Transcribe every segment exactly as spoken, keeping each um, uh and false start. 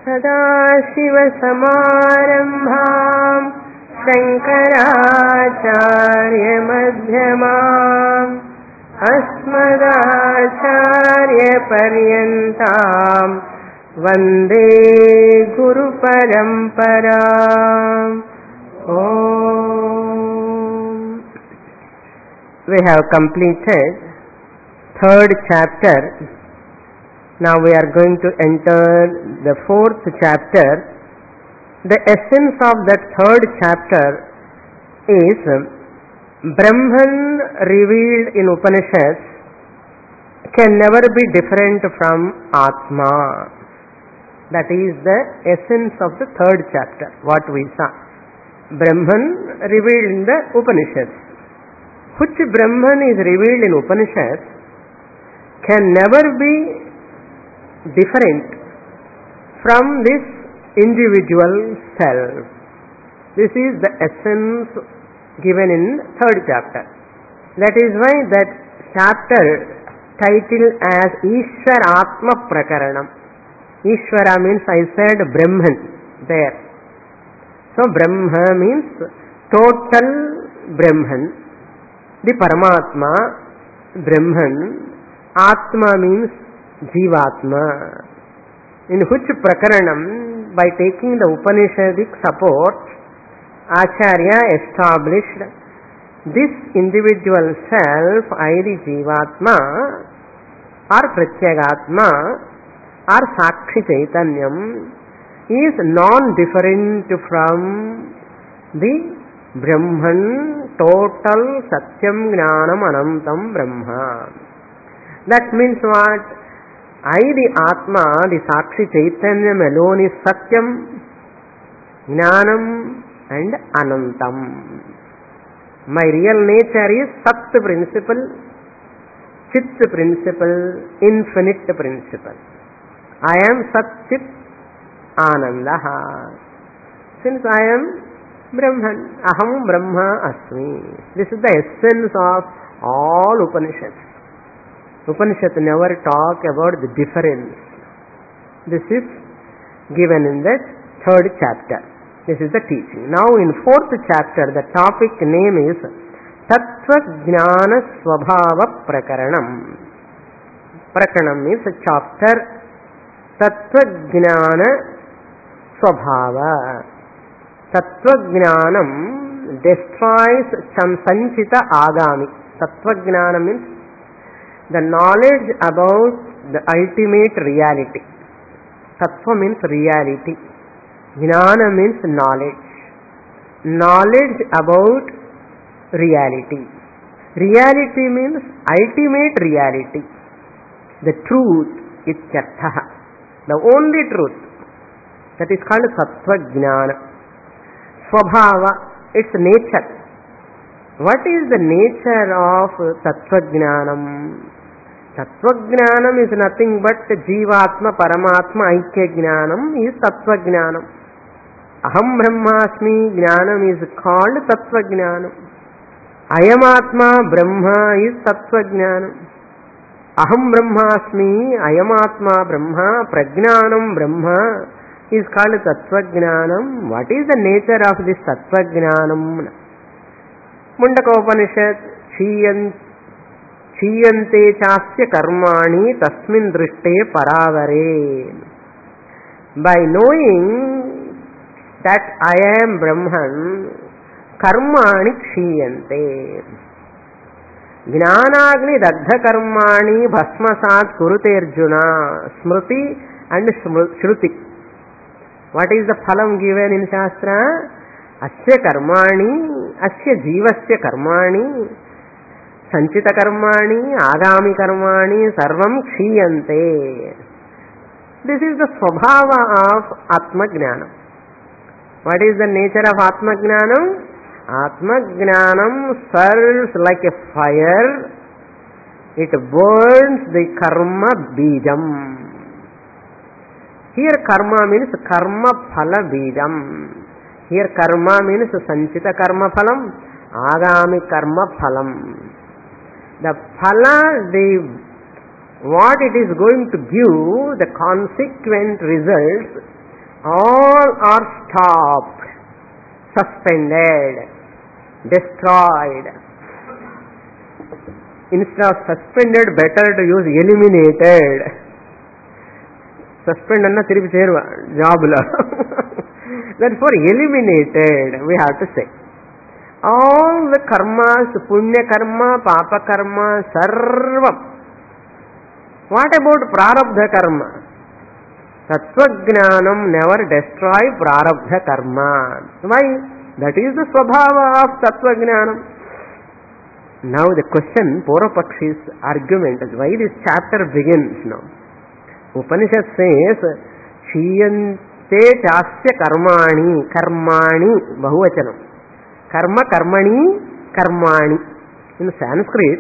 सदाशिवसमारम्भाम् शङ्कराचार्यमध्यमाम् अस्मदाचार्यपर्यन्ताम् वन्दे गुरुपरम्पराम्. Om. We have completed third chapter. Now we are going to enter the fourth chapter. The essence of that third chapter is Brahman revealed in Upanishads can never be different from Atma. That is the essence of the third chapter, what we saw. Brahman revealed in the Upanishads. Which Brahman is revealed in Upanishads can never be different from this individual self. This is the essence given in third chapter. That is why that chapter titled as Ishvara Atma Prakaranam. Ishvara means, I said, Brahman there. So Brahma means total Brahman. The Paramatma, Brahman. Atma means Jivatma. In which Prakaranam, by taking the Upanishadic support, Acharya established this individual self, I the Jivatma, or Pratyagatma, or Sakshi Chaitanyam, is non-different from the Brahman, total Satyam Jnanam Anantam Brahma. That means what? I the Atma, the Sakshi Chaitanyam alone is Satyam, Jnanam and Anantam. My real nature is Sat principle, Chit principle, infinite principle. I am Sat Chit Anandaha. Since I am Brahman, Aham Brahma Asmi. This is the essence of all Upanishads. Upanishads never talk about the difference. This is given in the third chapter. This is the teaching. Now in fourth chapter, the topic name is Tattva Jnana Swabhava Prakaranam. Prakaranam means a chapter. Tattva Jnana Swabhava. Tattva Jnanam destroys Sanchita Agami. Tattva Jnana means the knowledge about the ultimate reality. Tattva means reality. Jnana means knowledge. Knowledge about reality. Reality means ultimate reality. The truth, ityartha. The only truth. That is called Sattva Jnana. Swabhava, its nature. What is the nature of Tattva Jnanam? Tattva Jnanam is nothing but Jivatma, Paramatma, Aikya Jnanam is Tattva Jnanam. Aham Brahmasmi Jnanam is called Tattva Jnanam. Ayamatma Brahma is Tattva Jnanam. Aham Brahmasmi, Ayamatma Brahma, Prajnanam Brahma is called Tattva Jnanam. What is the nature of this Tattva Jnanam? Mundaka Upanishad, Chiyante chasya karmani tasmin drishte paravare. By knowing that I am Brahman, karmani kshiyante. Jnanagni dagdha karmani bhasmasat kurute arjuna. Smriti and shruti. What is the phalam given in Shastra? Asya karmani, asya jivasya karmani, sanchita karmani, agami karmani, sarvam kshiyante. This is the swabhava of Atma Jnanam. What is the nature of Atma Jnanam? Atma Jnanam serves like a fire. It burns the karma bijam. Here karma means karma phala bijam. Here karma means sanchita karma phalam, agami karma phalam. The phala, the what it is going to give, the consequent results, all are stopped, suspended, destroyed. Instead of suspended, better to use eliminated. Suspend anna tiripi cheruva job lo. Therefore eliminated we have to say. All the karmas, punya karma, papa karma, sarvam. What about prarabdha karma? Tattvajnanam never destroy prarabdha karma. Why? That is the swabhava of tattvajnanam. Now the question, Purapakshi's argument is why this chapter begins now. Upanishad says, Chiyante chasya karmani, karmani, bahuvachanam. Karma, karmani, karmani. In Sanskrit,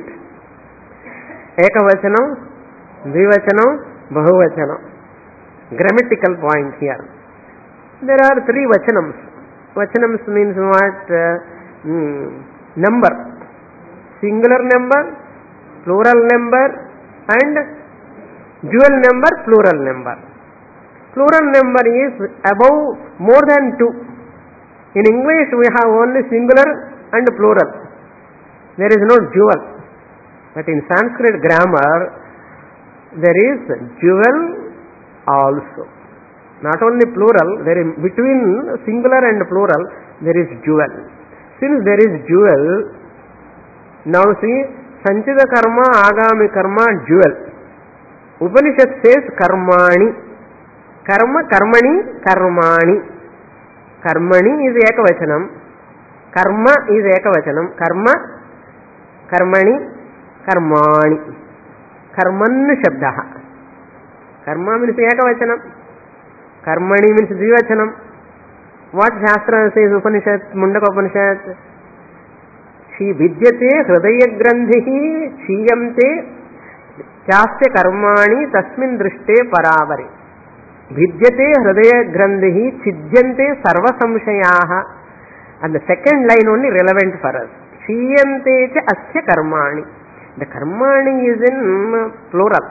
ekavachanam, dvivachanam, bahuvachanam. Grammatical point here. There are three vachanams. Vachanams means what? Uh, mm, number. Singular number, plural number, and dual number, plural number. Plural number is above more than two. In English we have only singular and plural. There is no dual. But in Sanskrit grammar there is dual also. Not only plural, there is between singular and plural there is dual. Since there is dual, now see, Sanchita karma, Agami karma, dual. Upanishad says karmani. Karma, karmani, karmani. Karmani is ekavachanam. Karma is ekavachanam. Karma, karmani, karmani. Karman shabdaha. Karma means ekavachanam. Karmani means dvivachanam. What Shastra says, Upanishad, Mundaka Upanishad? She vidyate hridaya grandhihi chiyamte chasya karmani tasmin drishte paravari. Vidyate hridaya grandhihi chidyante sarva samshayaha. And the second line only relevant for us. Chiyamte cha asya karmani. The karmani is in plural.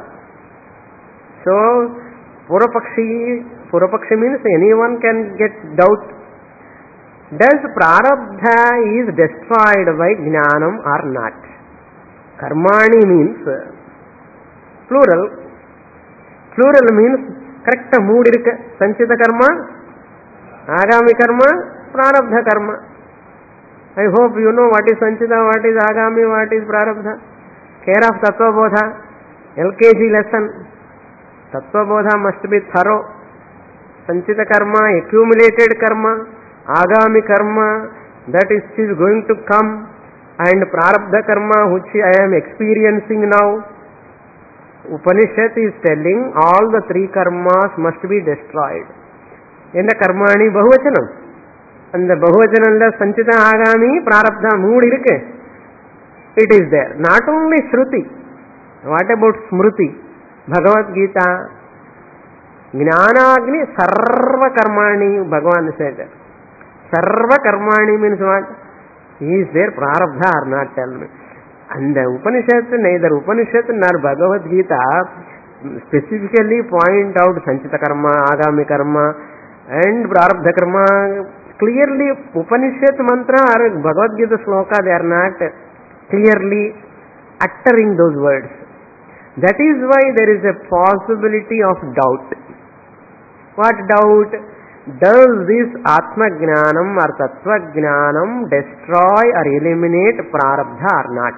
So, Purapakshi, Purapakshi means anyone can get doubt. Does prarabdha is destroyed by jnanam or not? Karmani means plural. Plural means correct mood irukku. Sanchita karma, agami karma, prarabdha karma. I hope you know what is sanchita, what is agami, what is prarabdha. Care of Tattva Bodha, L K G lesson. Tattva Bodha must be thorough. Sanchita karma, accumulated karma. Agami karma, that is, is going to come, and prarabdha karma which I am experiencing now. Upanishad is telling all the three karmas must be destroyed. In the karmani bahuvachanam. And the bahuvachananda sanchita agami prarabdha mood irukke. It is there. Not only Shruti. What about Smruti? Bhagavad Gita. Jnanagni sarva karmani, Bhagavan said. Sarva karmani means what? Is there prarabdha or not? Tell me. And the Upanishad, neither Upanishad nor Bhagavad Gita specifically point out Sanchita karma, Agami karma and prarabdha karma. Clearly Upanishad mantra or Bhagavad Gita sloka, they are not clearly uttering those words. That is why there is a possibility of doubt. What doubt? Does this Atma Jnanam or Tattva Jnanam destroy or eliminate prarabdha or not?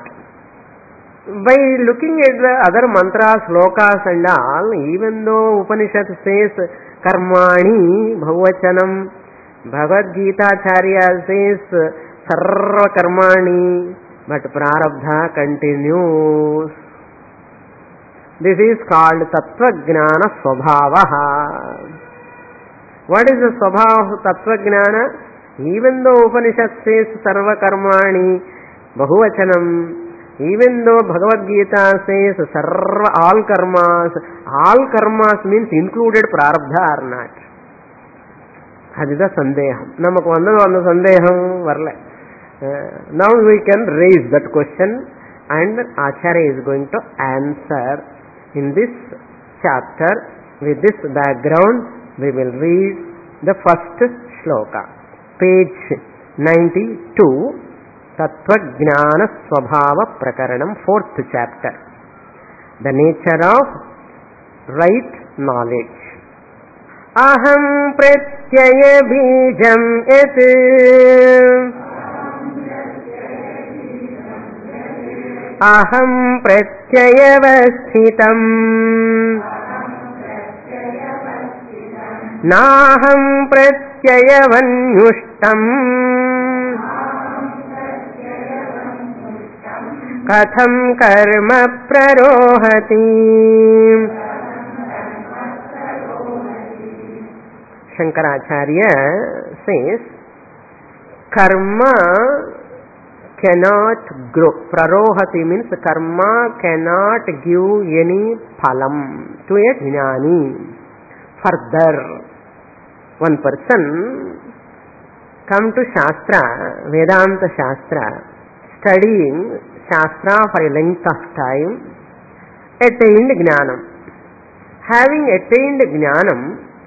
By looking at the other mantras, slokas and all, even though Upanishad says karmani, bhavachanam, Bhagavad Gita Acharya says sarva karmani, but prarabdha continues. This is called Tattva Jnana Swabhavaha. What is the swabhava of Tattva Jnana? Even though Upanishad says sarva karmani, bahuvachanam, even though Bhagavad Gita says sarva, all karmas, all karmas means included prarabdha or not. Adida sandeham. Namak vandu vandu sandeham varle. Now we can raise that question and Acharya is going to answer in this chapter. With this background, we will read the first shloka, page ninety-two, Tattvajnana Swabhava Prakaranam, fourth chapter, the nature of right knowledge. Aham pratyaya bijam yat aham pratyayavasthitam naham pratyayavanyushtam katham karma prarohati. Shankaracharya says karma cannot grow. Prarohati means karma cannot give any phalam to a jnani. Further, one person come to Shastra, Vedanta Shastra, studying Shastra for a length of time, attained Jnanam. Having attained Jnanam,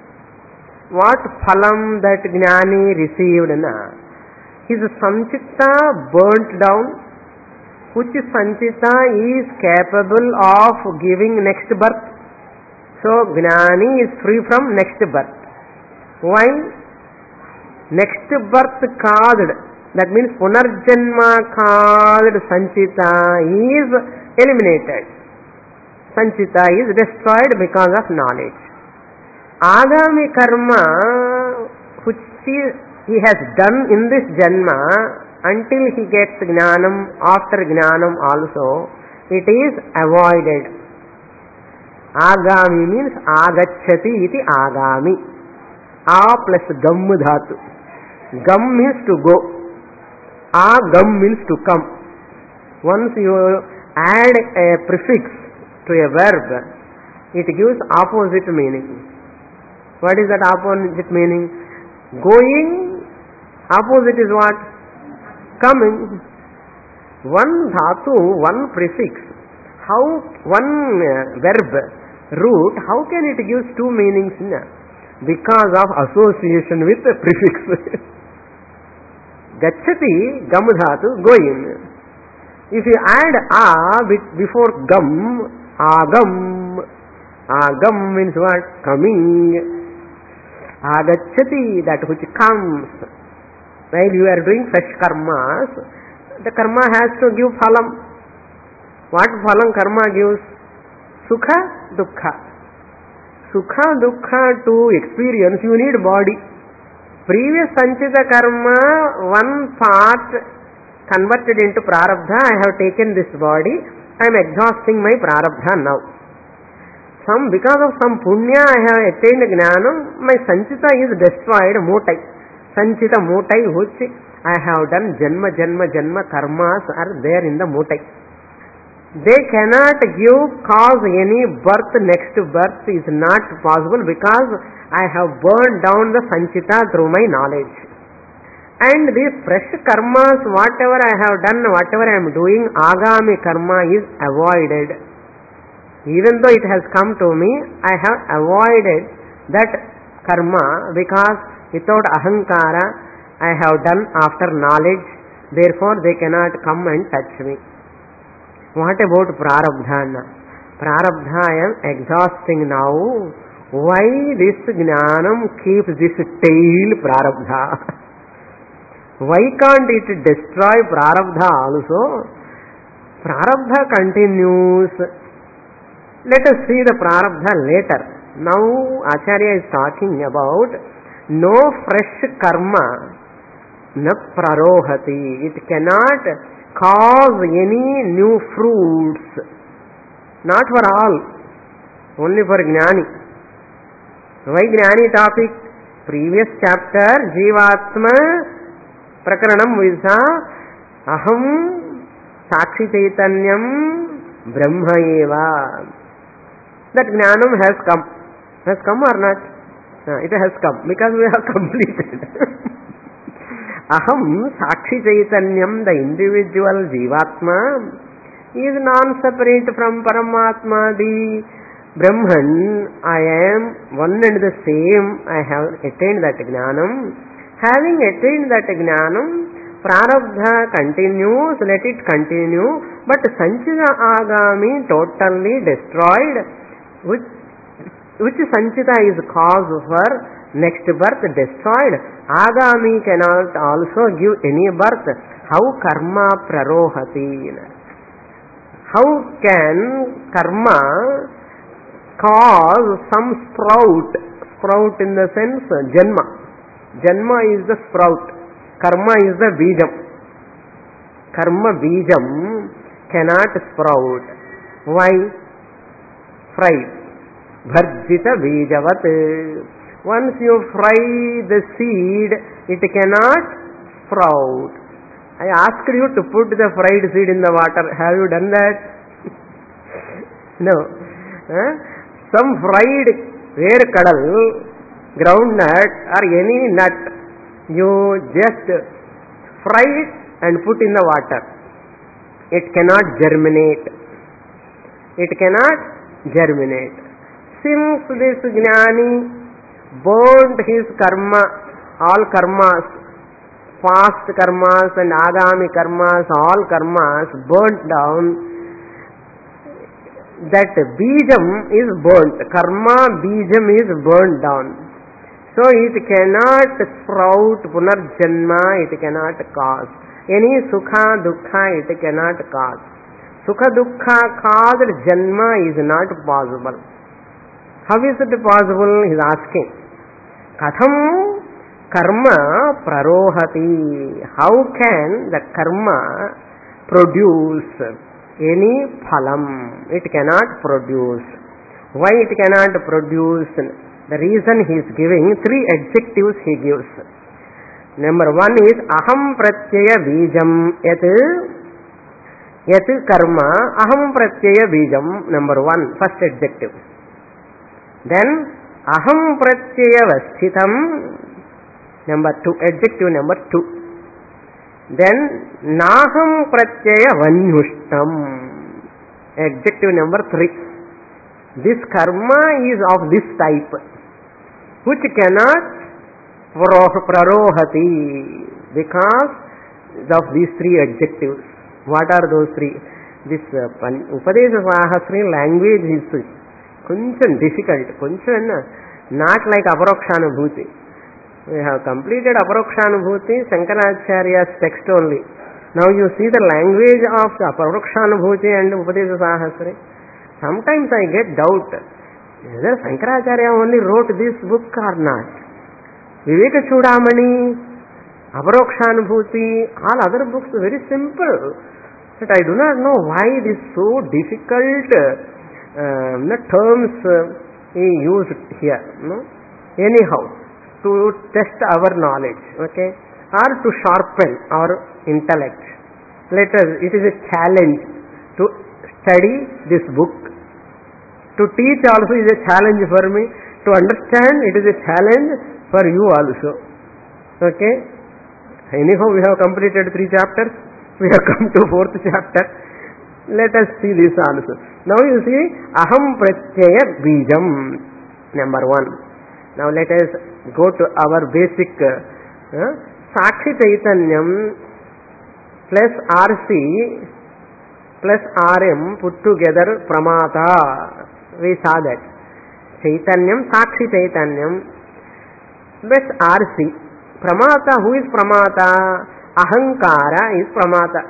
what phalam that Jnani received na? His Sanchita burnt down, which Sanchita is capable of giving next birth. So Jnani is free from next birth. Why? Next birth caused, that means Punarjanma caused Sanchita is eliminated. Sanchita is destroyed because of knowledge. Agami karma, which he, he has done in this janma, until he gets jnanam, after jnanam also, it is avoided. Agami means agacchati iti agami. A plus gam dhatu. Gam means to go. Agam means to come. Once you add a prefix to a verb, it gives opposite meaning. What is that opposite meaning? Going, opposite is what? Coming. One dhatu, one prefix. How, one uh, verb, root, how can it give two meanings? Because of association with the prefix. Gacchati, gam dhatu, going. If you add a before gam, agam, agam means what? Coming. Agacchati, that which comes. While you are doing fresh karmas, the karma has to give phalam. What phalam karma gives? Sukha, dukkha. Sukha, dukkha to experience, you need body. Previous sanchita karma, one part converted into prarabdha, I have taken this body, I am exhausting my prarabdha now. Some, because of some punya I have attained jnanam, my sanchita is destroyed, mutai. Sanchita mutai, which I have done janma, janma, janma karmas are there in the mutai. They cannot give, cause any birth, next birth is not possible because I have burned down the sanchita through my knowledge. And these fresh karmas, whatever I have done, whatever I am doing, agami karma is avoided. Even though it has come to me, I have avoided that karma because without ahankara I have done after knowledge, therefore they cannot come and touch me. What about prarabdha? Prarabdha I am exhausting now. Why this jnanam keeps this tail prarabdha? Why can't it destroy prarabdha also? Prarabdha continues. Let us see the prarabdha later. Now Acharya is talking about no fresh karma, na prarohati. It cannot cause any new fruits. Not for all, only for jnani. Why jnani topic? Previous chapter, Jivatma Prakaranam Visa Aham Sakshi Chaitanyam Brahma Eva. That jnanam has come. Has come or not? Uh, it has come because we have completed. Aham Sakshi Chaitanyam, the individual Jivatma, is non-separate from Paramatma. The Brahman, I am one and the same, I have attained that jnanam. Having attained that jnanam, prarabdha continues, let it continue, but sanchita agami totally destroyed, which, which sanchita is cause for next birth destroyed. Agami cannot also give any birth. How karma prarohati? How can karma cause some sprout? Sprout in the sense janma. Janma is the sprout. Karma is the bijam. Karma bijam cannot sprout. Why? Fried. Bharjita bijavat. Once you fry the seed, it cannot sprout. I asked you to put the fried seed in the water. Have you done that? No. Huh? Some fried verkadal, groundnut or any nut, you just fry it and put in the water. It cannot germinate. It cannot germinate. Since this jnani burnt his karma, all karmas, past karmas and agami karmas, all karmas burnt down, that bijam is burnt. Karma bijam is burnt down. So it cannot sprout punarjanma, it cannot cause. Any sukha dukkha it cannot cause. Sukha dukkha caused janma is not possible. How is it possible? He is asking. Katham karma prarohati. How can the karma produce any phalam? It cannot produce. Why it cannot produce? The reason he is giving, three adjectives he gives. Number one is aham pratyaya bijam yat yat karma aham pratyaya bijam. Number one, first adjective. Then aham pratyaya vasthitam. Number two, adjective number two. Then naham pratyaya vanyushtam. Adjective number three. This karma is of this type, which cannot prarohati, because of these three adjectives. What are those three? This uh, Upadesha Sahasri language is koncham difficult, koncham not like Aparokshanubhuti. We have completed Aparokshanubhuti, Shankaracharya's text only. Now you see the language of the Aparokshanubhuti and Upadesha Sahasri. Sometimes I get doubt whether Shankaracharya only wrote this book or not. Viveka Chudamani, Aparokshanubhuti, all other books are very simple. But I do not know why it is so difficult uh, the terms uh, he used here. No? Anyhow, to test our knowledge, okay, or to sharpen our intellect. Let us, it is a challenge to study this book. To teach also is a challenge for me. To understand, it is a challenge for you also. Okay? Anyhow, we have completed three chapters. We have come to fourth chapter. Let us see this also. Now you see, aham pratyaya bijam. Number one. Now let us go to our basic uh, Sakshi Chaitanyam plus R C plus R M put together Pramata. We saw that. Chaitanyam, Sakshi Chaitanyam plus R C. Pramata, who is Pramata? Ahankara is Pramata.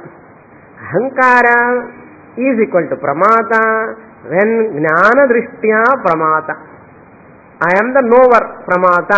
Ahankara is equal to Pramata when Jnana Drishtya Pramata. I am the knower, Pramata.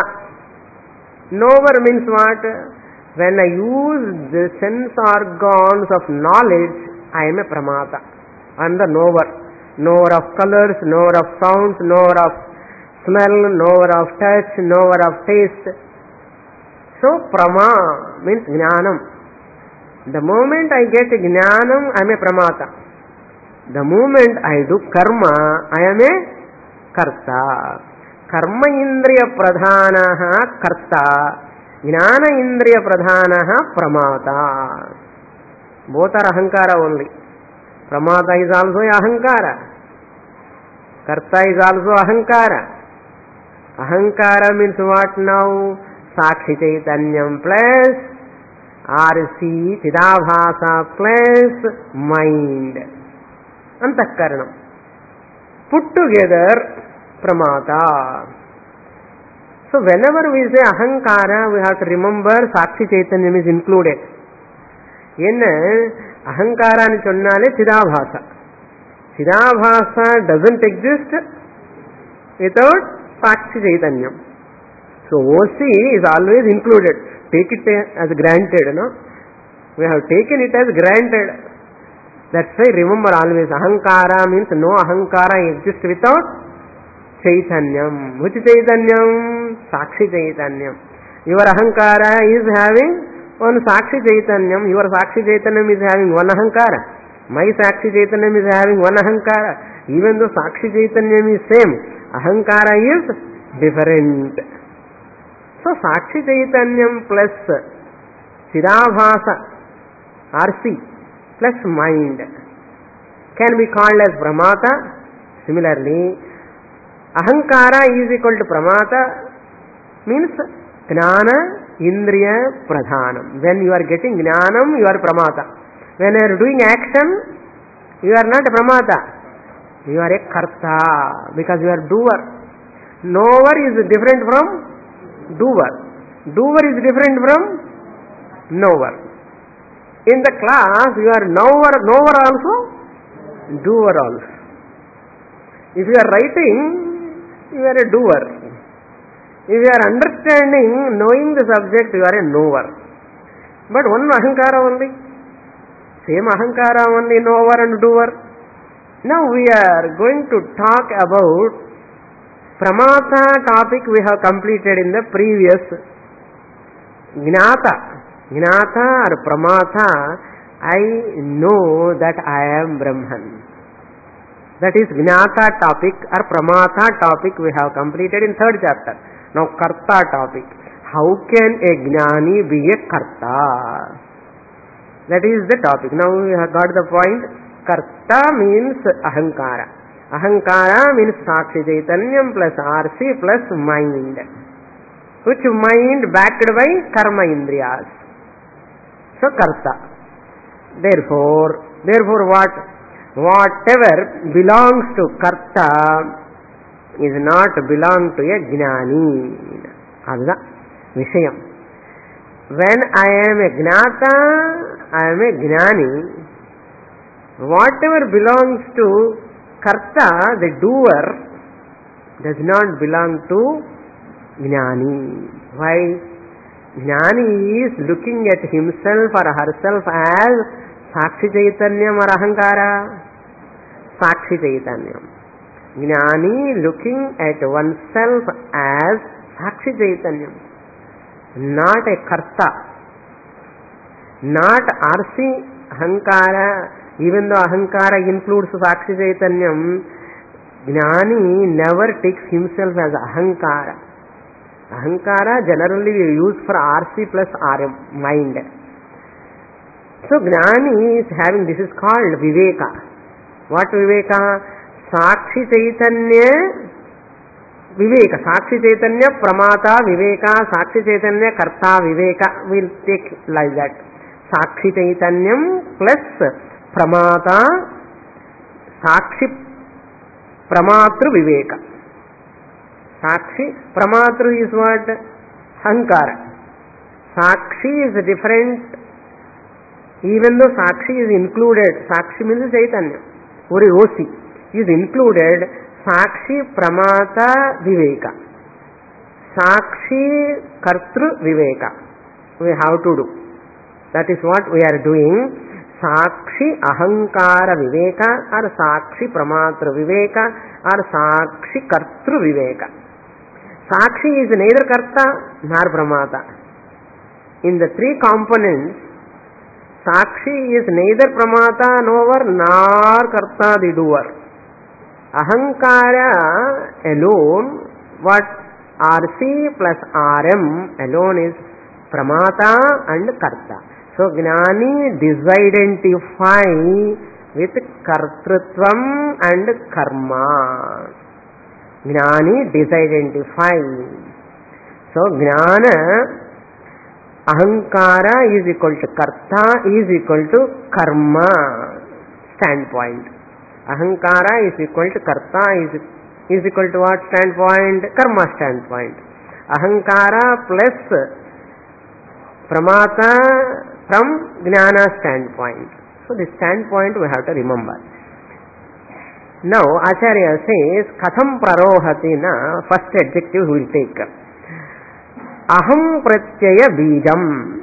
Knower means what? When I use the sense organs of knowledge, I am a Pramata. I am the knower. Knower of colors, knower of sounds, knower of smell, knower of touch, knower of taste. So, Prama means Jnanam. The moment I get Jnanam, I am a Pramata. The moment I do Karma, I am a Karta. Karma Indriya Pradhanaha Karta. Jnana Indriya Pradhanaha Pramata. Both are Ahankara only. Pramata is also Ahankara. Karta is also Ahankara. Ahankara means what now? Sakshi Chaitanyam plus R C Chidabhasa plus mind. Antakaranam. Put together Pramata. So whenever we say Ahankara, we have to remember Sakshi Chaitanyam is included. Yenna Ahankara ni chonnale Chidabhasa. Chidabhasa doesn't exist without Sakshi Chaitanyam. So O C is always included. Take it as granted, no? We have taken it as granted. That's why remember always Ahankara means no Ahankara exists without Chaitanyam. Which Chaitanyam? Sakshi Chaitanyam. Your Ahankara is having one Sakshi Chaitanyam. Your Sakshi Chaitanyam is having one Ahankara. My Sakshi Chaitanyam is having one Ahankara. Even though Sakshi Chaitanyam is same, Ahankara is different. So Sakshi Chaitanyam plus Chidabhasa R C plus mind can be called as Pramata. Similarly, Ahankara is equal to Pramata means Jnana Indriya Pradhanam. When you are getting Jnanam, you are Pramata. When you are doing action, you are not a Pramata. You are a Karta because you are doer. Knower is different from doer. Doer is different from knower. In the class, you are knower, knower also, doer also. If you are writing, you are a doer. If you are understanding, knowing the subject, you are a knower. But one Ahankara only. Same Ahankara only, knower and doer. Now we are going to talk about Pramata topic we have completed in the previous Gnata. Gnata or Pramata, I know that I am Brahman. That is Gnata topic or Pramata topic we have completed in third chapter. Now Karta topic. How can a Gnani be a Karta? That is the topic. Now we have got the point. Karta means Ahankara. Ahankara means Sakshi Chaitanyam plus R C plus mind. Which mind backed by Karma Indriyas. So Karta. Therefore, therefore what? Whatever belongs to Karta is not belong to a Gnani. That's the Vishayam. When I am a Gnata, I am a Gnani. Whatever belongs to Karta, the doer, does not belong to Gnani. Why? Gnani is looking at himself or herself as Sakshi Chaitanyam or Ahankara? Sakshi Chaitanyam. Gnani looking at oneself as Sakshi Chaitanyam, not a Karta, not R C Ahankara. Even though Ahankara includes Sakshi Chaitanyam, Gnani never takes himself as Ahankara. Ahankara generally we use for R C plus R M, mind. So Gnani is having, this is called Viveka. What Viveka? Sakshi Chaitanya Viveka. Sakshi Chaitanya Pramata Viveka. Sakshi Chaitanya Karta Viveka. We'll take like that. Sakshi Chaitanyam plus Pramata Sakshi Pramatru Viveka. Sakshi Pramatru is what? Ahankara. Sakshi is different. Even though Sakshi is included, Sakshi means Chaitanya, or O C is included, Sakshi Pramata Viveka, Sakshi Kartru Viveka. We have to do. That is what we are doing. Sakshi Ahankara Viveka or Sakshi Pramatra Viveka or Sakshi Kartru Viveka. Sakshi is neither Karta nor Pramata. In the three components, Sakshi is neither Pramata, knower, nor Karta, the doer. Ahankara alone, what? R C plus R M alone is Pramata and Karta. So Gnani disidentify with Kartrutvam and Karma. Gnani disidentify. So Gnana Ahankara is equal to Karta is equal to Karma standpoint. Ahankara is equal to Karta is, is equal to what standpoint? Karma standpoint. Ahankara plus Pramata from Gnana standpoint. So this standpoint we have to remember. Now Acharya says Katham Prarohati na first adjective we will take. Aham pratyaya bijam.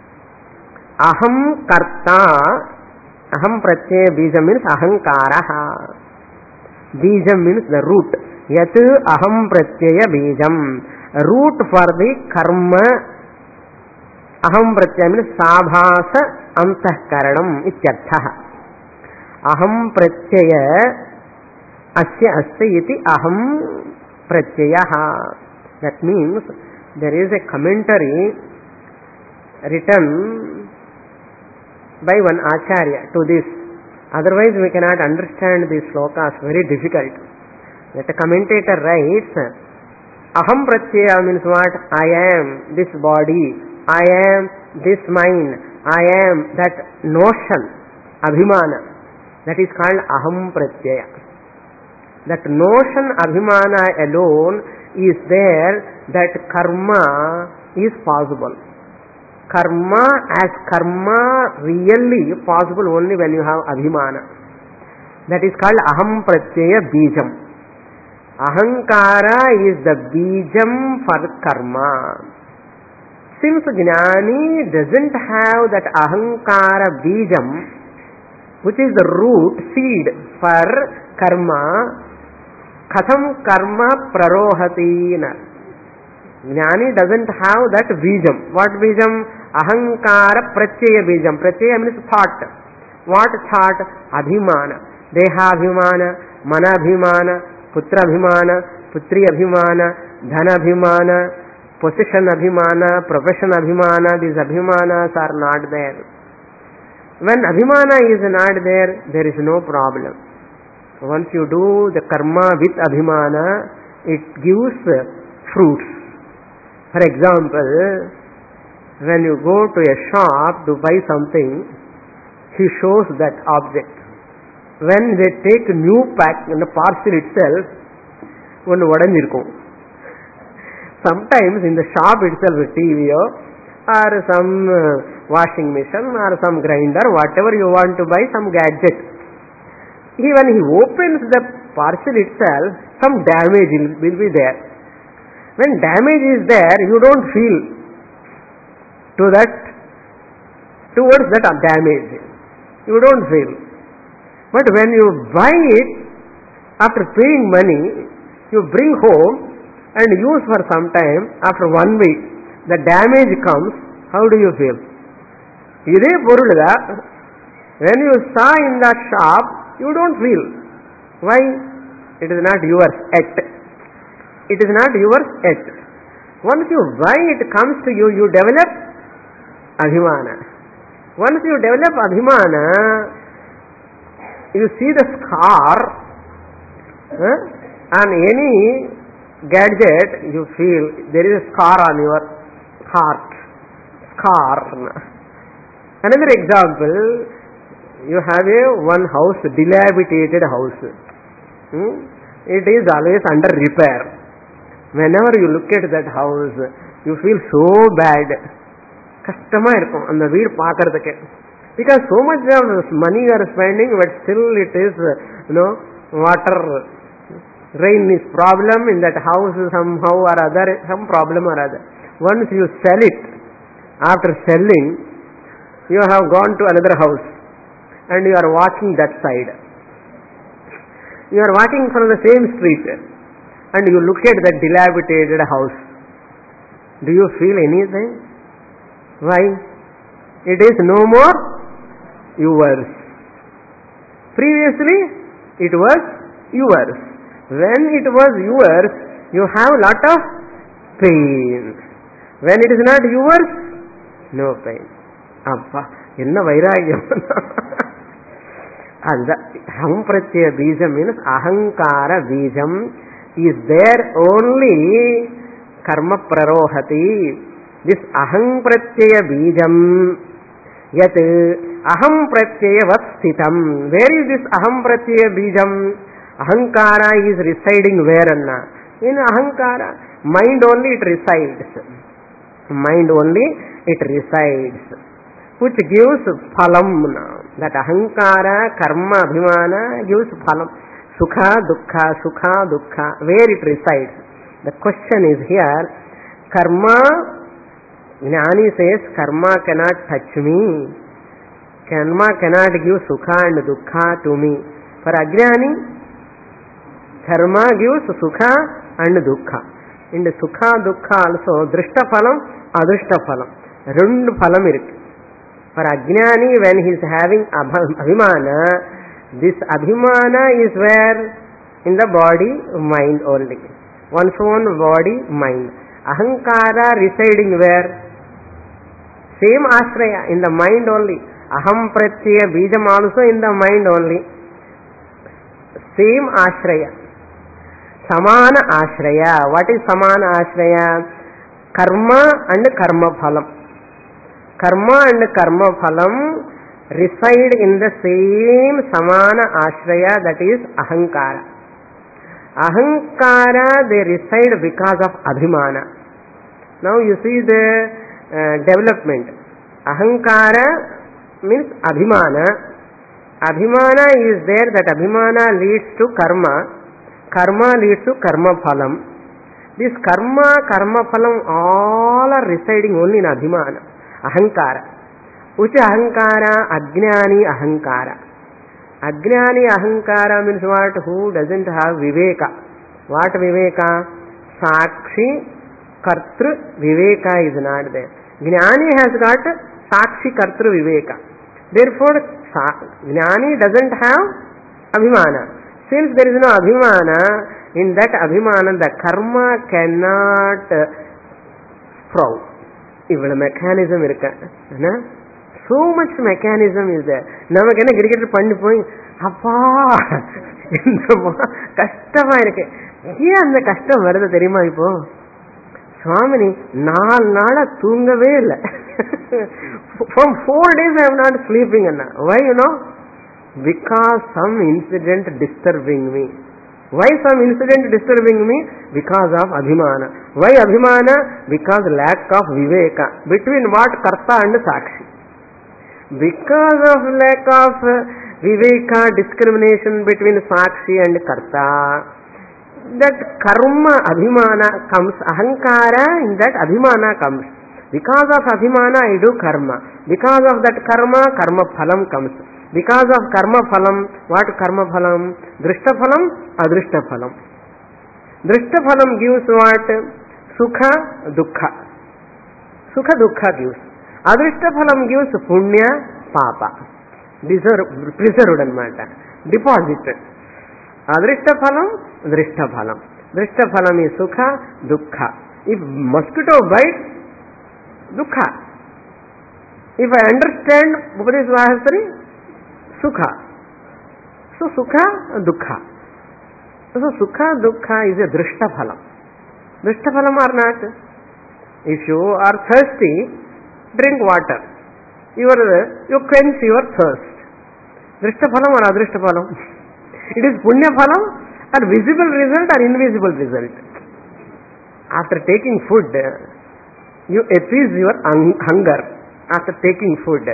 Aham karta. Aham pratyaya bijam means ahankaraha. Bijam means the root. Yat aham pratyaya bijam. Root for the karma. Aham pratyaya means sabhasa antahkaranam ityartha. Aham pratyaya asya asya iti aham pratyayaha. That means there is a commentary written by one Acharya to this. Otherwise we cannot understand these slokas, very difficult. That a commentator writes, Aham pratyaya means what? I am this body, I am this mind, I am that notion, abhimana. That is called Aham pratyaya. That notion abhimana alone is there, that karma is possible. Karma as karma really possible only when you have abhimana. That is called aham pratyaya bijam. Ahankara is the bijam for karma. Since Jnani doesn't have that ahankara bijam, which is the root seed for karma, Katham karma prarohati na. Jnani doesn't have that bijam. What bijam? Ahankara pratyaya bijam. Pratyaya means thought. What thought? Abhimana. Deha abhimana, mana abhimana, putra abhimana, putri abhimana, dhana abhimana, possession abhimana, profession abhimana. These abhimanas are not there. When abhimana is not there, there is no problem. Once you do the karma with abhimana, it gives fruits. For example, when you go to a shop to buy something, he shows that object. When they take a new pack in the parcel itself, one vadanjirkum. Sometimes in the shop itself, a T V or some washing machine or some grinder, whatever you want to buy, some gadget. When he opens the parcel itself, some damage will be there. When damage is there, you don't feel to that, towards that damage. You don't feel. But when you buy it, after paying money, you bring home and use for some time, after one week, the damage comes, how do you feel? Ide poruluda, when you saw in that shop, you don't feel. Why? It is not yours yet. It is not yours yet. Once you buy, it comes to you, you develop abhimana. Once you develop abhimana, you see the scar huh, on any gadget, you feel there is a scar on your heart. Scar. Another example, you have a one house, dilapidated house. Hmm? It is always under repair. Whenever you look at that house, you feel so bad. Kastama irukum and the veed paakarthake. Because so much of money you are spending, but still it is, you know, water, rain is problem in that house somehow or other, some problem or other. Once you sell it, after selling, you have gone to another house and you are walking that side. You are walking from the same street and you look at that dilapidated house. Do you feel anything? Why? It is no more yours. Previously, it was yours. When it was yours, you have lot of pain. When it is not yours, no pain. Appa, enna vairagyam. And the aham pratyaya bijam means ahankara bijam. is there only karma prarohati. This aham pratyaya bijam yat aham pratyaya vastitam. Where is this aham pratyaya bijam? Ahankara is residing where, anna? In ahankara. Mind only it resides. Mind only it resides. Which gives phalam. That ahankara, karma, abhimana gives phalam. Sukha, dukkha, sukha, dukkha. Where it resides. The question is here, karma, Jnani says, karma cannot touch me. Karma cannot give sukha and dukkha to me. For Ajnani, karma gives sukha and dukkha. In the sukha, dukkha also, drishta phalam, adrishta phalam. Rendu phalam irukku. For Ajnani, when he is having abhimana, this abhimana is where? In the body, mind only. One's own body, mind. Ahankara residing where? Same ashraya, in the mind only. Aham pratyaya bijam also in the mind only. Same ashraya. Samana ashraya. What is samana ashraya? Karma and karma phalam. Karma and karma phalam reside in the same samana ashraya, that is ahankara. Ahankara, they reside because of abhimana. Now you see the uh, development. Ahankara means abhimana. Abhimana is there, that abhimana leads to karma. Karma leads to karma phalam. This karma, karma phalam, all are residing only in abhimana. Ahankara. Ucha ahankara, ajnani ahankara. Ajnani ahankara means what? Who doesn't have viveka. What viveka? Sakshi, kartru, viveka is not there. Jnani has got sakshi, kartru, viveka. Therefore, Jnani doesn't have abhimana. Since there is no abhimana, in that abhimana the karma cannot sprout. Ivvada mechanism irukka. So much mechanism is there. Namakena girigittu panni poi appa endama kashtama irukke. Yen andha kashtam varudha theriyuma ipo? Swamini naal naala thoongave illa. From four days I am not sleeping, anna. Why, you know? Because some incident disturbing me. Why some incident disturbing me? Because of abhimana. Why abhimana? Because lack of viveka. Between what? Karta and sakshi. Because of lack of viveka, discrimination between sakshi and karta, that karma, abhimana comes. Ahankara, in that abhimana comes. Because of abhimana I do karma. Because of that karma, karma phalam comes. Because of karma phalam, what karma phalam? Drishta phalam, adrishta phalam. Drishta phalam gives what? Sukha, dukkha. Sukha, dukkha gives. Adrishta phalam gives punya, papa. Preserved, preserved anamata. Deposited. Adrishta phalam, drishta phalam. Drishta phalam is sukha, dukkha. If mosquito bites, dukkha. If I understand Upadesh Vahasari, sukha. So sukha, dukkha. So sukha, dukkha is a drishta phalam. Drishta phalam or not? If you are thirsty, drink water. You, are, you quench your thirst. Drishta phalam or adrishta phalam? It is punya phalam or visible result or invisible result. After taking food, you appease your hunger after taking food.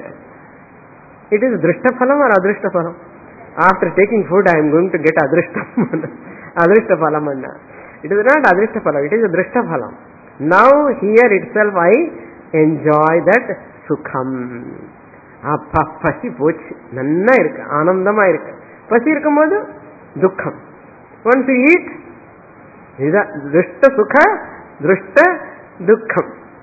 It is drishta phalam or adrishta phalam? After taking food I am going to get adrishta adrishta phalam. It is not adrishta phalam, it is a drishta phalam. Now here itself I enjoy that sukham. Appa pasi pochi nanna irukku, anandama irukku. Pasi irukkumbodhu dukkham. Once you eat, ida drishta sukha, drishta dukkham.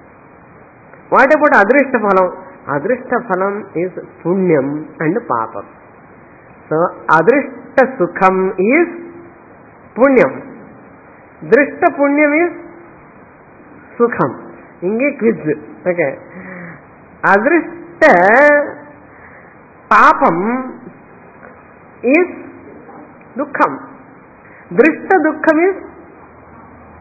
What about adrishta phalam? Adrishta phalam is punyam and papam. So adrishta sukham is punyam. Drishta punyam is sukham. Inge quiz. Okay. Adrishta papam is dukkham. Drishta dukkham is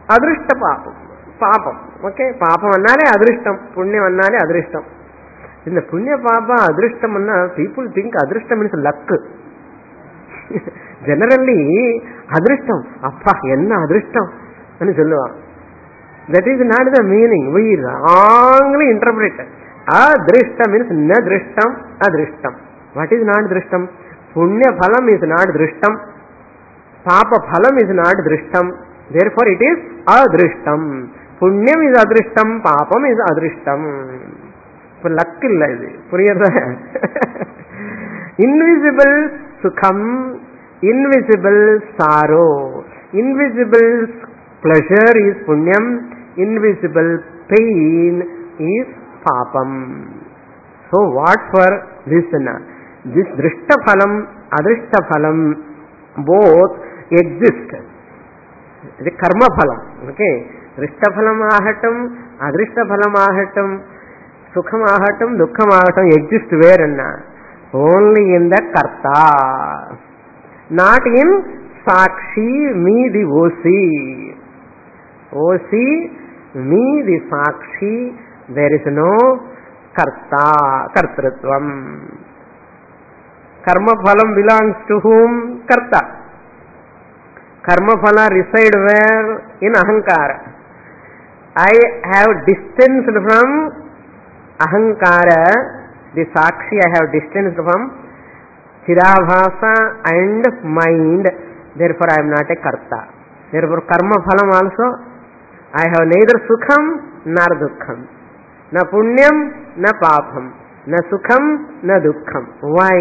అదృష్ట పాపం. పాపం okay, పాపం అన్నారే అదృష్టం, పుణ్యం అన్నారే అదృష్టం. இந்த புண்ணிய Baba அதிருஷ்டம்னா people think அதிருஷ்டம் means luck. Generally அதிருஷ்டம் அப்பா என்ன அதிருஷ்டம் అని சொல்லுவாங்க. That is not the meaning. We wrongly interpret. Adrishtam means na drishtam, adrishtam. What is not drishtam? Punya phalam is not drishtam. Papa phalam is not drishtam. Therefore it is adrishtam. Punyam is adrishtam, papam is adrishtam. For luck illa idi. Puriyada? Invisible sukham, invisible sorrow. Invisible pleasure is punyam, invisible pain is papam. So what for this? This drishta phalam, adrishta phalam both exist. The karma phalam. Okay. Drishta phalam ahatam, adrishta phalam ahatam, sukham ahatam, dukkham ahatam exist where? Only in the karta. Not in sakshi, me the O C. O C, me the sakshi, there is no karta, kartritvam. Karma phalam belongs to whom? Karta. Karma phala reside where? In ahankara. I have distanced from ahankara, the sakshi I have distanced from chidabhasa and mind, therefore I am not a karta. Therefore karma phalam also, I have neither sukham nor dukkham, na punyam na papam, na sukham na dukkham. Why?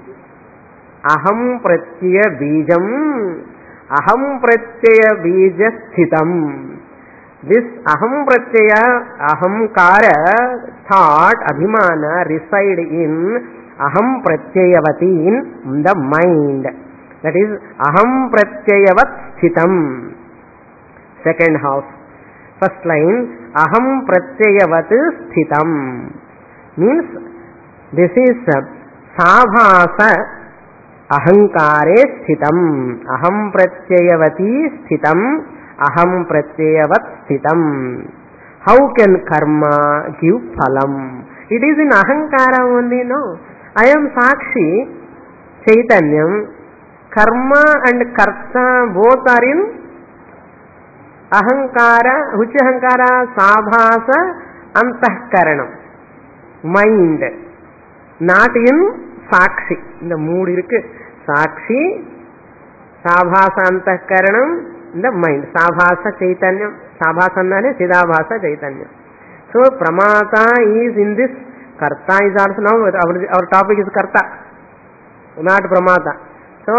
Aham pratyaya bijam, aham pratyaya bija sthitam. This aham pratyaya, ahamkara, thought, abhimana reside in aham pratyayavati, in the mind. That is aham pratyayavat sthitam. Second half. First line, aham pratyayavat sthitam means this is sabhasa ahankare sthitam. Aham pratyayavati sthitam, aham pratyayavat sthitam. How can karma give phalam? It is in ahankara only, no? I am sakshi, chaitanyam. Karma and karta both are in ahankara. Which ahankara? Sabhasa antahkaranam, mind. Not in sakshi. In the mood irukku. Sakshi, sabhasa antahkaranam, in the mind. Sabhasa chaitanyam. Sabhasa annane chidabhasa chaitanyam. So pramata is in this. Karta is also now, our, our topic is karta, not pramata. So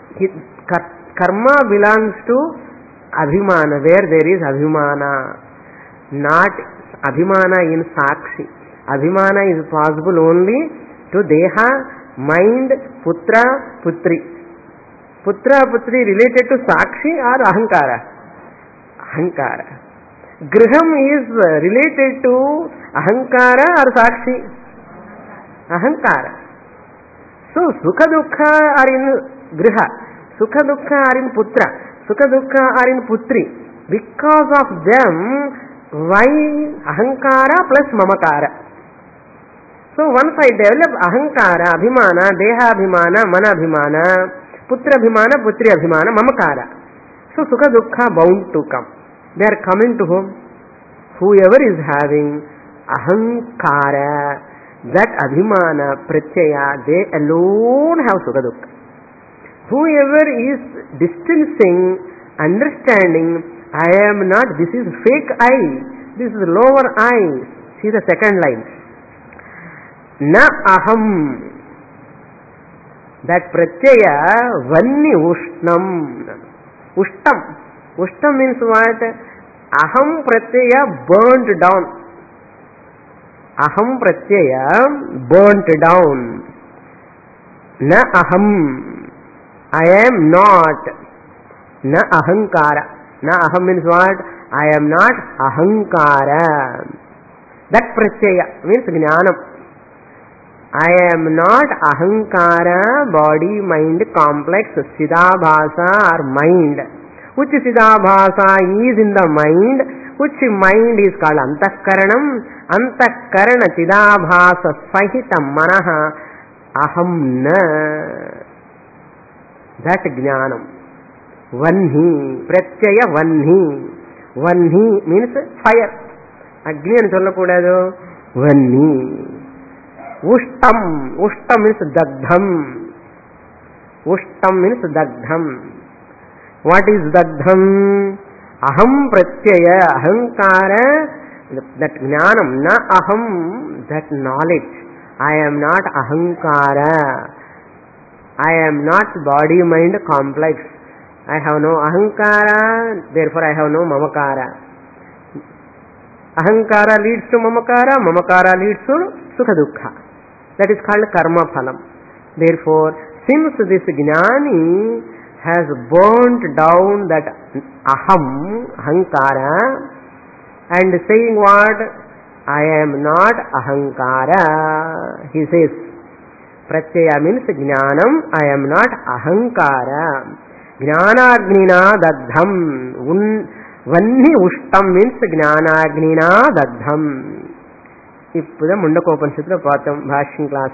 karma belongs to abhimana, where there is abhimana, not abhimana in sakshi. Abhimana is possible only to deha, mind, putra, putri. Putra, putri related to sakshi or ahankara? Ahankara. Griham is related to ahankara or sakshi? Ahankara. So sukha dukkha are in griha, sukha dukkha are in putra, sukha dukkha are in putri. Because of them, why ahankara plus mamakara? So once I develop ahankara, abhimana, deha abhimana, mana abhimana, putra abhimana, putri abhimana, mamakara. So sukha dukkha bound to come. They are coming to whom? Whoever is having ahankara, that abhimana, pratyaya, they alone have sukha dukkha. Whoever is distancing, understanding, I am not, this is fake I, this is lower I. See the second line. Na aham. That pratyaya, vanni ushnam. Ushtam. Ushtam means what? Aham pratyaya burnt down. Aham pratyaya burnt down. Na aham. I am not. Na ahankara. Na aham means what? I am not ahankara. That pratyaya means jnanam. I am not ahankara, body, mind, complex, chidabhasa or mind. which Chidabhasa is in the mind, which mind is called Antakaranam, Antakarana Chidabhasa Sahita Manaha Aham Na. That Jnanam. Vanhi, Pratyaya Vanhi. Vanhi means fire. Agni and Solakudado, Vanhi. Ushtam, Ushtam means Dagdham. Ushtam means Dagdham. What is Dagdham? Aham Pratyaya, Ahankara, that Jnanam, na Aham, that knowledge. I am not Ahankara. I am not body-mind complex. I have no Ahankara, therefore I have no Mamakara. Ahankara leads to Mamakara, Mamakara leads to Sukha Dukkha. That is called Karma Phalam. Therefore, since this Jnani has burnt down that Aham, Ahankara, and saying what? I am not Ahankara. He says, Pratyaya means Jnanam, I am not Ahankara. Jnanagnina Dagdham. Vanni Ushtam means Jnanagnina Dagdham. Ippuda Mundakopanishadlo Patam Bhashyan class.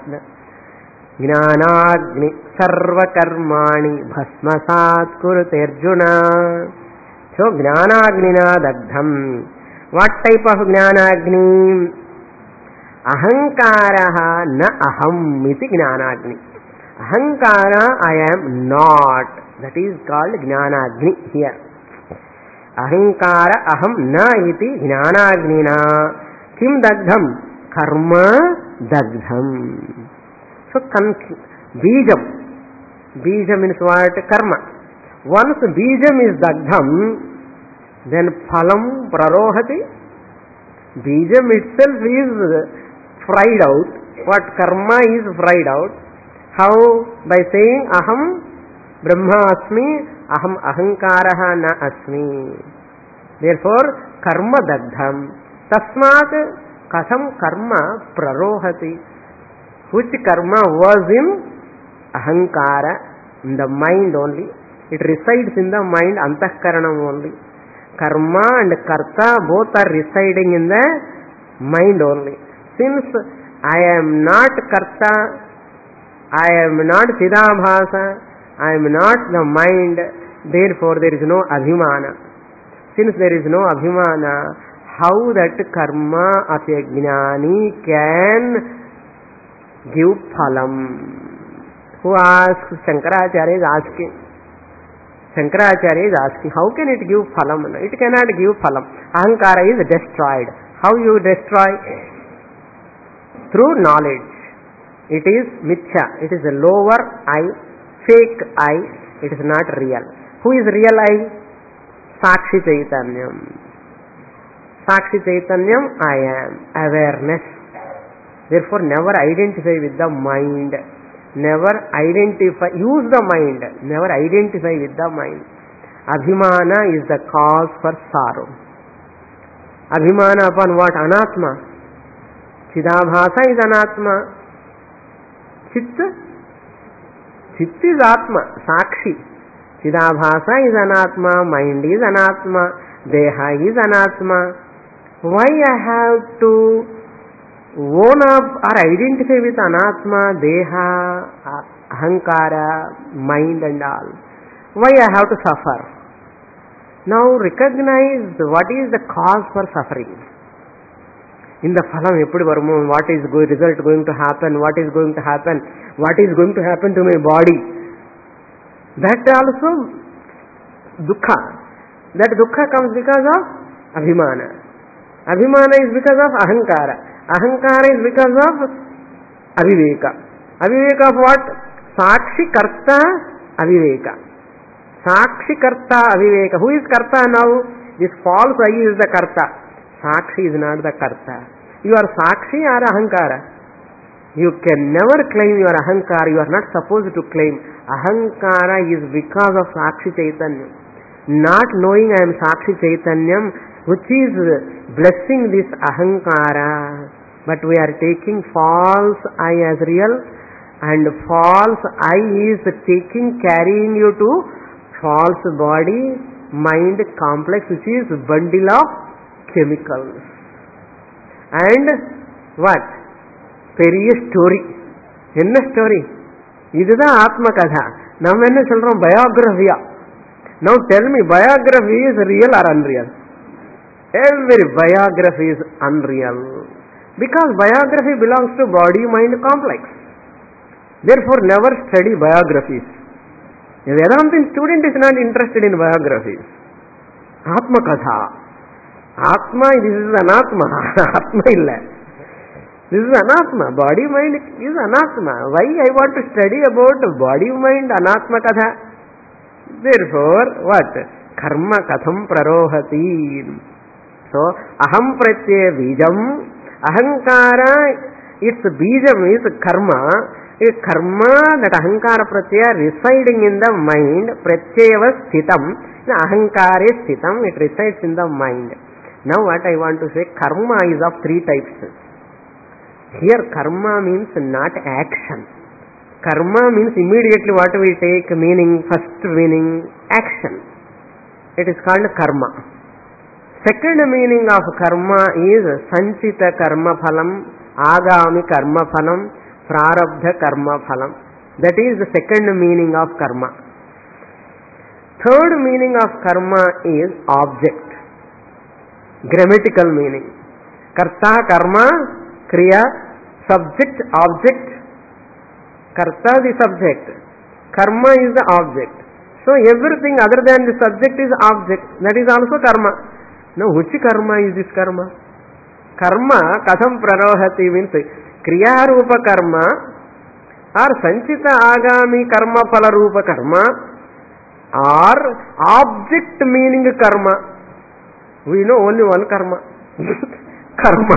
Jnanagni Sarva Karmani Bhasmasat Kurute Arjuna. So Jnanagnina Dagdham. What type of Jnanagni? Ahankaraha na aham iti Jnanagni. Ahankara I am not. That is called Jnanagni here. Ahankara aham na iti Jnanagnina. Kim Dagdham? Karma Dagdham. So Bijam. Bijam means what? Karma. Once Bijam is Dagdham, then Phalam Prarohati. Bijam itself is fried out. What karma is fried out? How? By saying Aham Brahma Asmi, Aham Ahankaraha Na Asmi. Therefore, Karma Dagdham. Tasmat Katham Karma Prarohati. Which karma was in Ahankara, in the mind only. It resides in the mind, Antakaranam only. Karma and Karta both are residing in the mind only. Since I am not Karta, I am not Chidabhasa, I am not the mind, therefore there is no Abhimana. Since there is no Abhimana, how that karma of a Jnani can give phalam? Who asks? Shankaracharya is asking. Shankaracharya is asking, how can it give phalam? It cannot give phalam. Ahankara is destroyed. How you destroy? Through knowledge. It is mithya. It is a lower I, fake I. It is not real. Who is real I? Sakshi Chaitanyam. Sakshi Chaitanyam, I am. Awareness. Therefore, never identify with the mind. Never identify, use the mind. Never identify with the mind. Abhimana is the cause for sorrow. Abhimana upon what? Anatma. Chidabhasa is Anatma. Chit? Chit is Atma. Sakshi. Chidabhasa is Anatma. Mind is Anatma. Deha is Anatma. Why I have to own up or identify with Anatma, Deha, Ahankara, mind and all? Why I have to suffer? Now recognize what is the cause for suffering. In the phalam eppudu varumo, what is going, result going to happen, what is going to happen, what is going to happen to my body. That also dukkha. That dukkha comes because of abhimana. Abhimana is because of ahankara. Ahankara is because of aviveka. Aviveka of what? Sakshi karta aviveka. Sakshi karta aviveka. Who is karta now? This false I is the karta. Sakshi is not the karta. You are sakshi or ahankara. You can never claim you are ahankara. You are not supposed to claim. Ahankara is because of Sakshi Chaitanya. Not knowing I am Sakshi Chaitanyam, which is blessing this ahankara. But we are taking false I as real, and false I is taking, carrying you to false body, mind complex, which is bundle of chemicals. And what? பெரிய story. என்ன story? இதுதான் ஆத்ம கதா. நம்ம என்ன சொல்றோம்? பயோகிராஃபியா. Now tell me, biography is real or unreal? Every biography is unreal. Because biography belongs to body-mind complex. Therefore, never study biographies. A Vedantin student is not interested in biographies. Atma Katha. Atma, this is Anatma. Atma illa. This is Anatma. Body-mind is Anatma. Why I want to study about body-mind Anatma Katha? Therefore, what? Karma Katham Prarohati. So, Aham Pratyaya Bijam. Ahankara, its Bijam is karma. A karma, that Ahankara Pratyaya residing in the mind, Pratyaya Sthitam. Ahankara is Sthitam, it resides in the mind. Now what I want to say, karma is of three types. Here karma means not action. Karma means immediately what we take meaning, first meaning, action. It is called karma. Second meaning of karma is sanchita karma phalam, agami karma phalam, prarabdha karma phalam. That is the second meaning of karma. Third meaning of karma is object. Grammatical meaning. Karta, karma, kriya, subject, object. Karta the subject. Karma is the object. So everything other than the subject is object. That is also karma. Now which karma is this karma? Karma, katham prarohati means kriya rupa karma or sanchita agami karma phala rupa karma or object meaning karma. We know only one karma. Karma.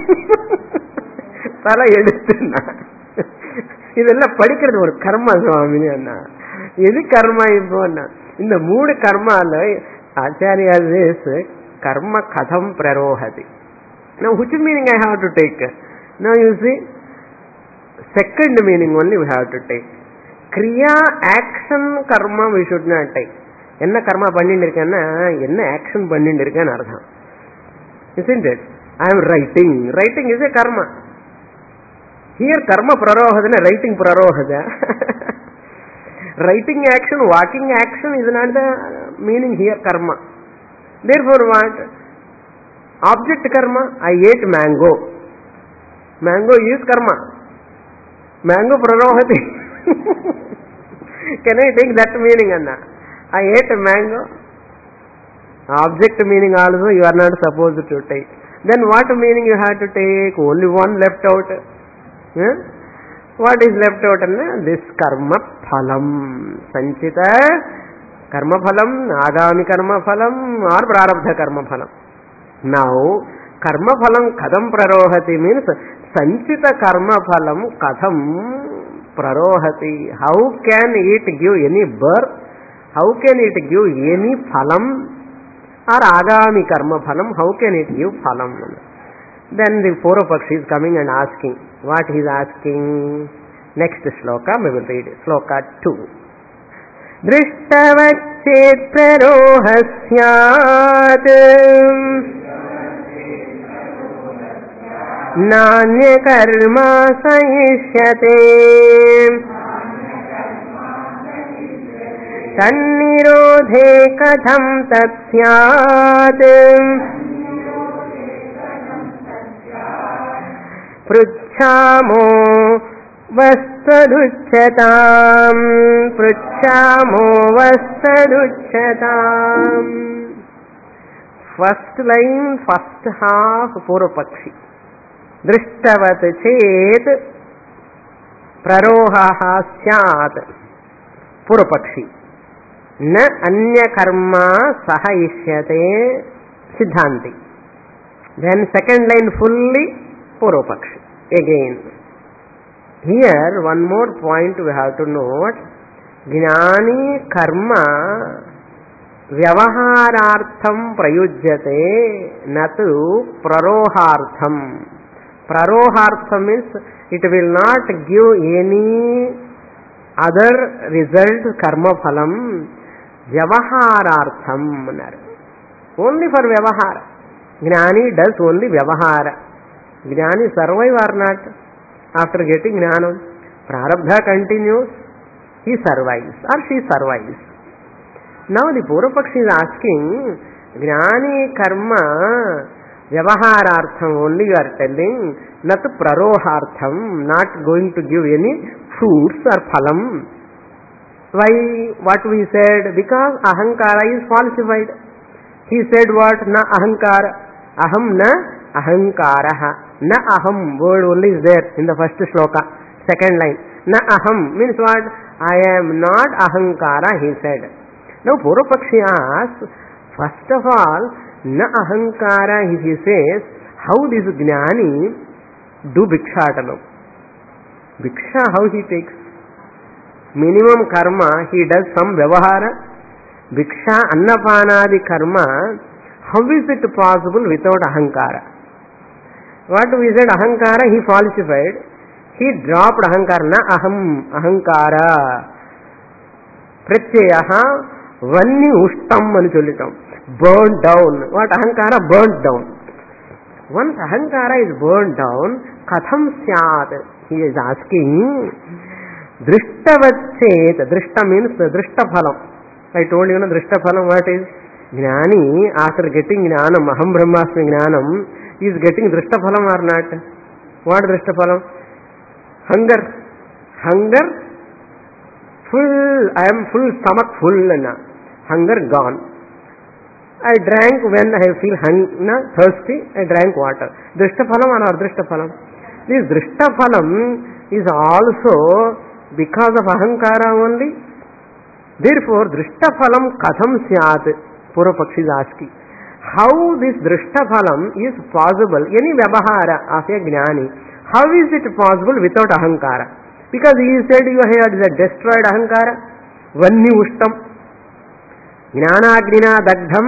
Tala eduttunna. Idella padikkiradhu or karma swami anna. Edi karma ipo anna. Inda moodu karmala acharya says karma katham prarohati. Now which meaning I have to take? Now you see, second meaning only we have to take. Kriya, action, karma we should not take. Enna karma pannindirukana, enna action pannindirukana artham. Isn't it? I am writing. Writing is a karma. Here karma prarohadana, writing prarohada. Writing action, walking action is not the meaning here, karma. Therefore what? Object karma, I ate mango. Mango is karma. Mango prarohati. Can I take that meaning, Anna? I ate a mango. Object meaning also you are not supposed to take. Then what meaning you have to take? Only one left out. Yeah? What is left out? Anna? This karma phalam. Sanchita karma phalam, agami karma phalam or prarabdha karma phalam. Now, karma phalam kadam prarohati means sanchita karma phalam kadam prarohati. How can it give any birth? How can it give any phalam? Or agami karma phalam, how can it give phalam? Then the Purvapakshi is coming and asking. What he is asking? Next shloka, we will read shloka two. Drishtavachet prarohasyat nanya karma sayishyate tannirodhe katham tatsyat pruchhamo vastaduchyatam pruchhamo vastaduchyatam. First line, first half, Purvapakshi. Drishtavat chet prarohaha syat. Purvapakshi. Na anya karma sahayishyate siddhanti. Then second line fully Purvapakshi. Again. Here one more point we have to note. Jnani karma vyavaharartham prayujyate natu prarohartham. Prarohartham means it will not give any other result, karma phalam, వ్యవహారార్థం అన్నారు. Only for వ్యవహార. జ్ఞాని does only వ్యవహార. జ్ఞాని survive or not after getting జ్ఞానం. ప్రారబ్ధ continues, he survives or she survives. Now the Purvapakshi is asking, జ్ఞాని కర్మ వ్యవహారార్థం only you are telling, not prarohartham, not going to give any fruits or phalam. Why? What we said? Because ahankara is falsified. He said what? Na ahankara. Aham na ahankaraha. Na aham word only is there in the first shloka, second line. Na aham means what? I am not ahankara, he said. Now Purvapakshi asks, first of all, na ahankara, he says, how this gnani do bhikshatanam? Bhiksha, how he takes? Minimum karma, he does some vyavahara. Bhiksha, annapanadi karma, how is it possible without ahankara? What we said, ahankara, he falsified. He dropped ahankara, na aham ahankara. Pratyayaha vanni ushtam ani sollitam. Burned down. What ahankara? Burnt down. Once ahankara is burned down, katham syat? He is asking, drishtavachet. Drishta means drishta phalam. I told you, na drishta phalam what is? Gnani, after getting jnanam, aham brahmasmi jnanam, is getting drishta phalam or not? What drishta phalam? Hunger. Hunger, full, I am full, stomach full, na. Hunger gone. I drank when I feel hung, na, thirsty, I drank water. Drishta phalam or adrishta phalam? This drishta phalam is also because of ahankara only. Therefore, drishta phalam katham syat? Purvapakshi is asking. How this drishta phalam is possible? Any vyavahara of a gnani, how is it possible without ahankara? Because he said you have destroyed ahankara. Vanni ushtam. Jnanagnina dagdham.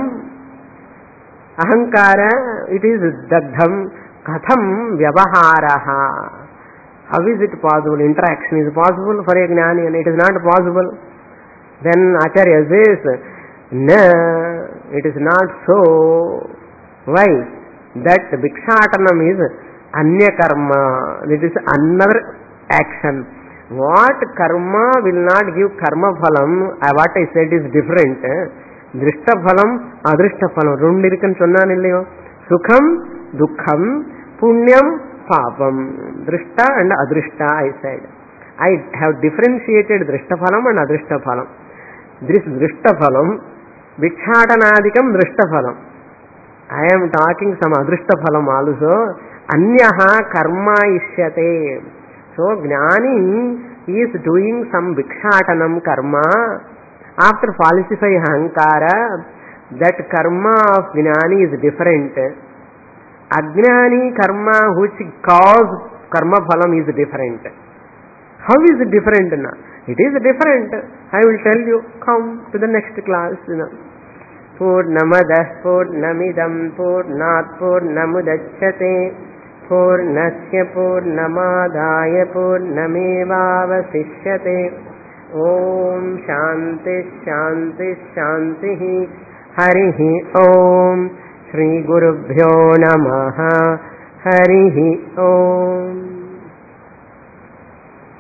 Ahankara, it is dagdham. Katham vyavaharaha. How is it possible? Interaction is possible for a gnani and it is not possible. Then Acharya says, na, it is not so. Why? That bhikshatanam is anya karma. It is another action. What karma will not give karma phalam, what I said is different. Drishta phalam, adrishta phalam. Rundirikkan sonnanilliyo. Sukham, dukkham, punyam, papam. Drishta and adrishta I said. I have differentiated drishta phalam and adrishta phalam. This drishta phalam, vikshatanadikam drishta phalam. I am talking some adrishta phalam also. Anyaha karma ishyate. So gnani is doing some vikshatanam karma. After falsifying ahankara, that karma of gnani is different. Ajnani karma which cause karma phalam is different. How is it different? Na? It is different. I will tell you. Come to the next class. Purnamadah purnamidam purnat purnamudachyate purnasya purnamadaya purnamevavasishyate. Om Shanti Shanti Shanti Harihi Om Shri Gurubhyo Namaha Harihi Om.